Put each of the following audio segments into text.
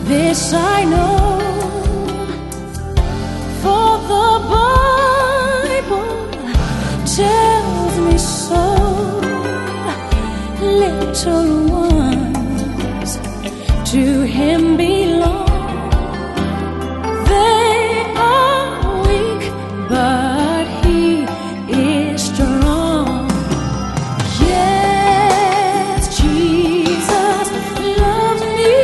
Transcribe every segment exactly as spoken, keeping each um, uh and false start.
This I know, for the Bible tells me so. Little ones to Him belong. They are weak, but He is strong. Yes, Jesus loves me.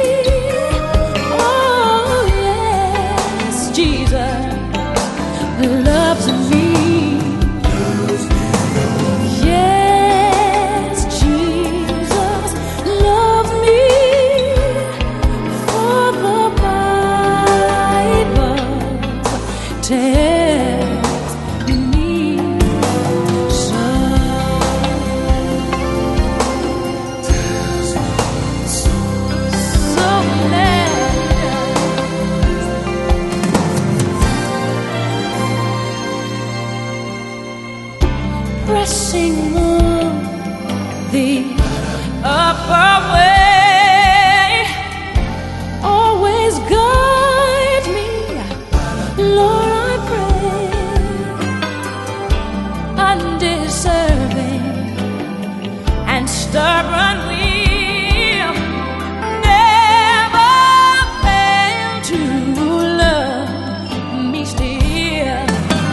Oh, yes, Jesus loves me. Yes, Jesus loves me. For the Bible tells me so. So let pressing on the upper way, always guide me, Lord, I pray. Undeserving and stubborn will never fail to love me still.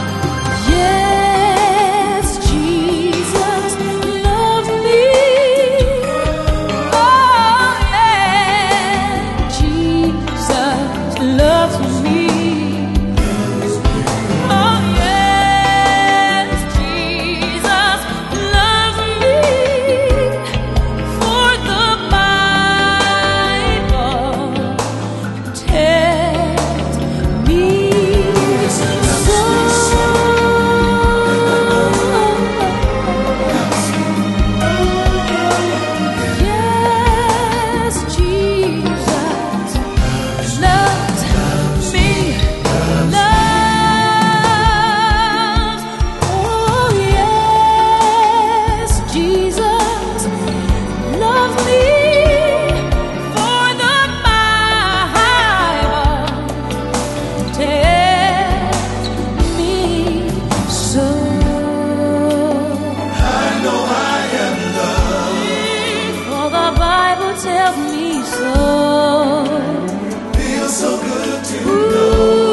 Yes, Jesus loves me. Oh, yeah, Jesus loves me. Oh, yes, Jesus loves me. For the Bible tells me so. Yes, Jesus loves me, loves. Oh, yes, Jesus loves me. For the Bible tells me so. I know I am loved. For the Bible tells me so. Feels so good to Ooh. know.